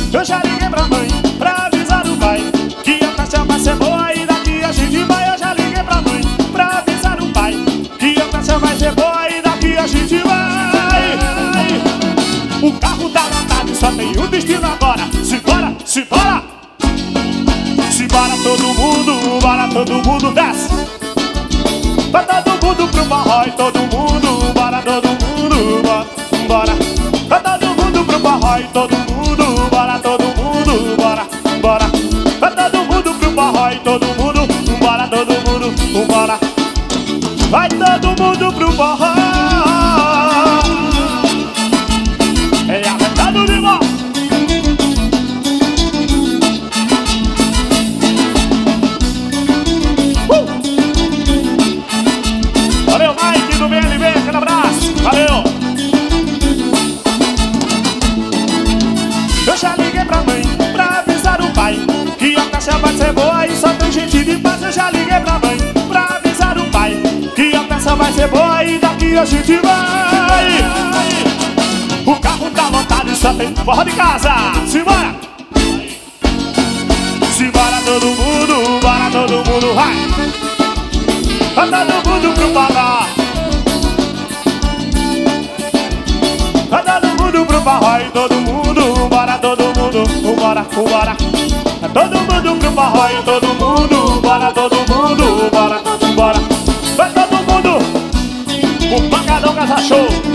Eu já liguei pra mãe pra avisar o pai que a festa vai ser boa e daqui a gente vai. Eu já liguei pra mãe pra avisar o pai que a festa vai ser boa e daqui a gente vai. O carro tá lotado e só tem um destino agora. Simbora, simbora, simbora todo mundo desce. Vai todo mundo pro forró e todo mundo, bora todo mundo, bora. Vai todo mundo pro forró e todo mundo, bora todo mundo, bora. Vai todo mundo pro forró e todo mundo, bora todo mundo, bora. Vai todo mundo pro forró. É arretado de mão. Valeu, Mike do BLB, aquele abraço, valeu. Eu já liguei pra mãe pra avisar o pai que a festa vai ser boa e só tem gente de paz. Eu já liguei pra mãe pra avisar o pai que a festa vai ser boa e daqui a gente vai. O carro tá lotado e só tem forró de casa. Simbora! Simbora todo mundo, bora todo mundo, vai! Vai todo mundo pro forró. Vai todo mundo pro forró e todo mundo, bora todo mundo, bora. Vai todo mundo pro forró e todo mundo, bora todo mundo, bora. Vai todo mundo, o Pancadão Casa Show.